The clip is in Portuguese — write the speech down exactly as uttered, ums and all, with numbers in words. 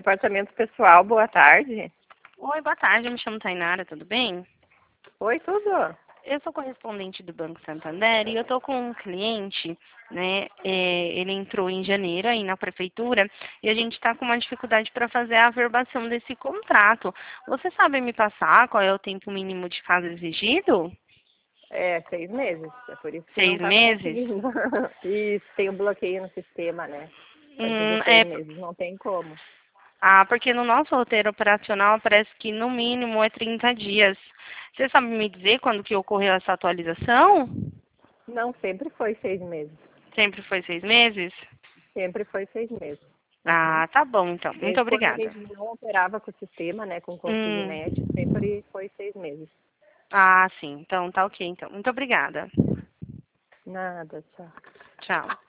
Departamento Pessoal, boa tarde. Oi, boa tarde, eu me chamo Tainara, tudo bem? Oi, tudo? Eu sou correspondente do Banco Santander e eu estou com um cliente, né? é, ele entrou em janeiro aí na prefeitura e a gente está com uma dificuldade para fazer a averbação desse contrato. Você sabe me passar qual é o tempo mínimo de fato exigido? É, seis meses. É por isso que não Seis está meses? conseguindo. Isso, tem um bloqueio no sistema, né? A partir Hum, de seis é, meses, não tem como. ah, porque no nosso roteiro operacional parece que no mínimo é trinta dias. Você sabe me dizer quando que ocorreu essa atualização? Não, sempre foi seis meses. Sempre foi seis meses? Sempre foi seis meses. Uhum. Ah, tá bom, então. Muito Desde quando a obrigada. gente não operava com o sistema, né, com o Hum. Consignet, sempre foi seis meses. Ah, sim. Então, tá ok, então. Muito obrigada. Nada, tchau. Tchau.